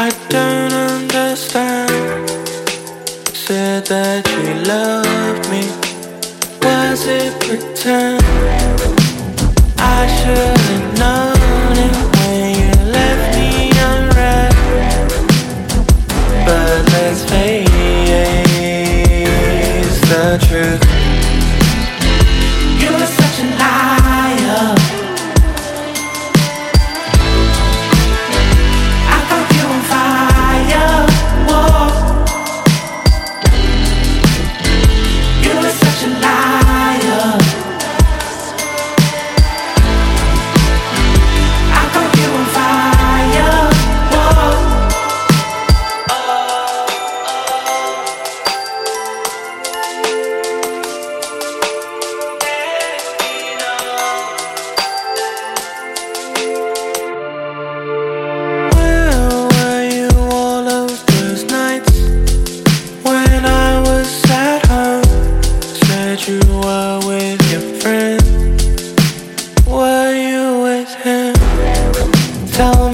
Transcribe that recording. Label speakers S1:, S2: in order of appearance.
S1: I don't understand. Said that you loved me. Was it pretend? I should've known it when you left me unread. But let's face the truth. You were such a liar. I thought you on fire. Whoa. You were such a liar. I thought you on fire. Whoa. Where were you all of those nights when I was at home? Said you were with your friend. Were you with him? Tell